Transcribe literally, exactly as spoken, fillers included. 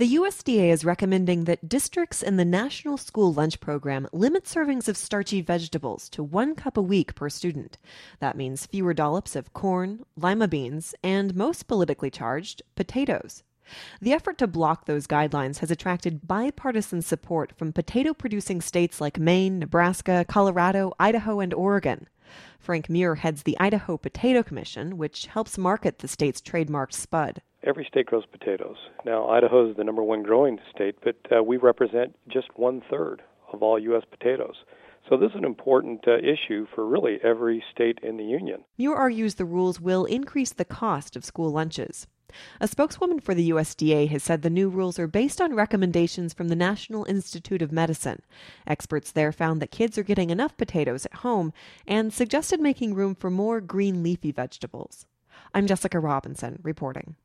The U S D A is recommending that districts in the National School Lunch Program limit servings of starchy vegetables to one cup a week per student. That means fewer dollops of corn, lima beans, and most politically charged, potatoes. The effort to block those guidelines has attracted bipartisan support from potato-producing states like Maine, Nebraska, Colorado, Idaho, and Oregon. Frank Muir heads the Idaho Potato Commission, which helps market the state's trademarked spud. Every state grows potatoes. Now, Idaho is the number one growing state, but uh, we represent just one-third of all U S potatoes. So this is an important uh, issue for really every state in the union. Muir argues the rules will increase the cost of school lunches. A spokeswoman for the U S D A has said the new rules are based on recommendations from the National Institute of Medicine. Experts there found that kids are getting enough potatoes at home and suggested making room for more green leafy vegetables. I'm Jessica Robinson, reporting.